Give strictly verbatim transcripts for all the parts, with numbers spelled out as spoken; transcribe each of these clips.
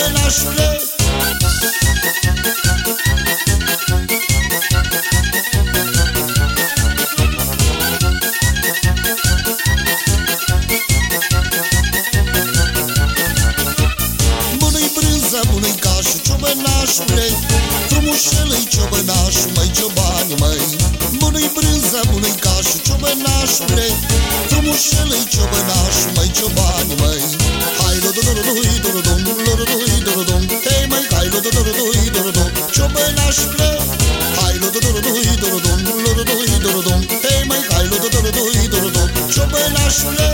ciobănașule. Bună-i brânza, bună-i cașul, ciobănașule, frumușel-i ciobănașul, măi ciobani, măi. Bună-i brânza, bună-i cașul, ciobănașule, frumușel-i ciobănașul, măi ciobani, măi. Hai lo-do-do-do-do-i, do-do-dom, lo-do-do-i, do-do-dom, hei măi, hai lo-do-do-do-do-i, do-do-dom, ciobănașule. Hai lo-do-do-do-do-i, do-do-dom, lo-do-do-i, do-do-dom, hei măi, hai lo-do-do-do-do-i, do-do-dom, ciobănașule.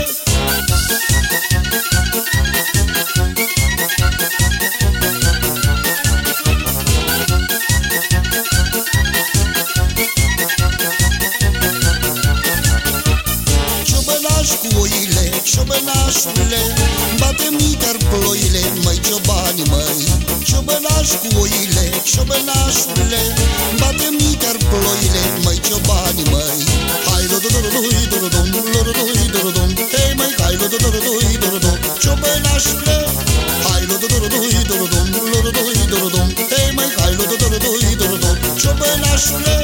Cu oile, ciobănașule, bate-mi chiar ploile, măi ciobani, măi. Ciobănaș cu oile, ciobănașule, bate-mi chiar ploile, măi ciobani, măi. Hai lo-do-do-do-do-i, do-do-dom, lo-do-do-i, do-do-dom, hei măi, hai lo-do-do-do-do-i, do-do-dom, ciobănașule. Hai lo-do-do-do-do-i, do-do-dom, lo-do-do-i, do-do-dom, hei măi, hai lo-do-do-do-do-i, do-do-dom, ciobănașule.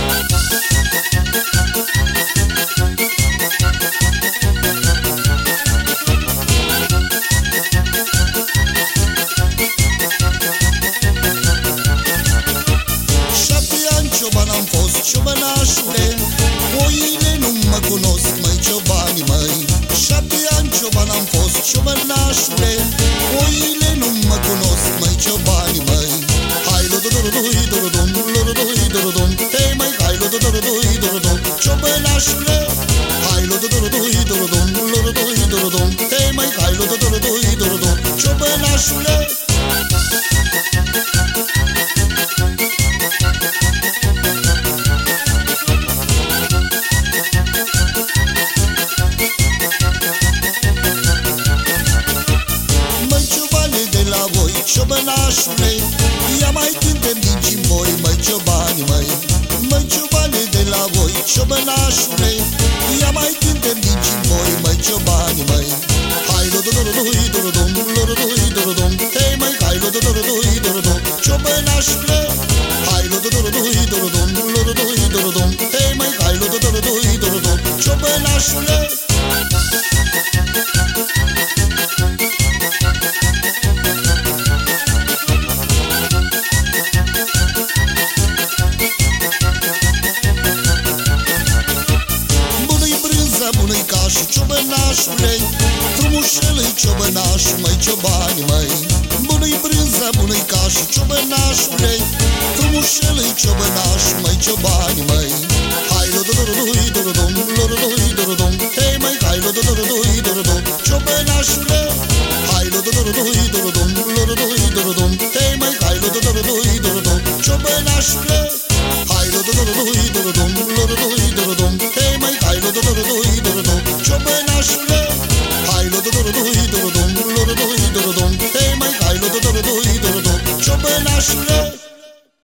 Cioban am fost, ciobănașule, oile nu mă cunosc, măi ciobani, măi. Șapte ani cioban am fost, ciobănașule, oile nu mă cunosc, măi ciobani, măi. Hai lo-do-do-do-do-i, do-do-dom, lo-do-do-i, do-do-dom, hei măi, hai lo-do-do-do-do-i, do-do-dom, ciobănașule. Hai lo-do-do-do-do-i, do-do-dom, lo-do-do-i, do-do-dom, hei măi, hai lo-do-do-do-do-i, do-do-dom, ciobănașule. Ciobănașule, ia mai cântem din Cimboi, măi ciobani, măi. Măi ciobane de la voi, ciobănașule, ia mai cântem din Cimboi, măi ciobani, măi. Hai lo-do-do-do-do-i, do-do-dom, lo-do-do-i, do-do-dom, hei măi, hai lo-do-do-do-do-i, do-do-dom, ciobănașule. Hai lo-do-do-do-do-i, do-do-dom, lo-do-do-i, do-do-dom, hei măi, hai lo-do-do-do-do-i, do-do-dom, ciobănașule. Bună-i cașul, ciobănașule, frumușel-i ciobănașul, măi ciobani, măi. Bună-i brânza, bună-i cașul, ciobănașule, frumușel-i ciobănașul, măi ciobani, măi. Hai lo-do-do-do-do-i, do-do-dom, lo-do-do-i, do-do-dom, hei măi, hai lo-do-do-do-do-i, do-do-dom, ciobănașule. Hai lo-do-do-do-do-i, do-do-dom, lo-do-do-i, do-do-dom, hei măi, hai lo-do-do-do-do-i, do-do-dom, ciobănașule. Hai lo-do-do-do-do-i, do-do-dom, lo-do-do-i, do-do-dom, hei măi, hai lo-do-do-do-do-i, do-do-dom, ciobănașule. Hai lo-do-do-do-do-i, do-do-dom, lo-do-do-i, do-do-dom, hei măi, hai lo-do-do-do-do-i, do-do-dom, ciobănașule.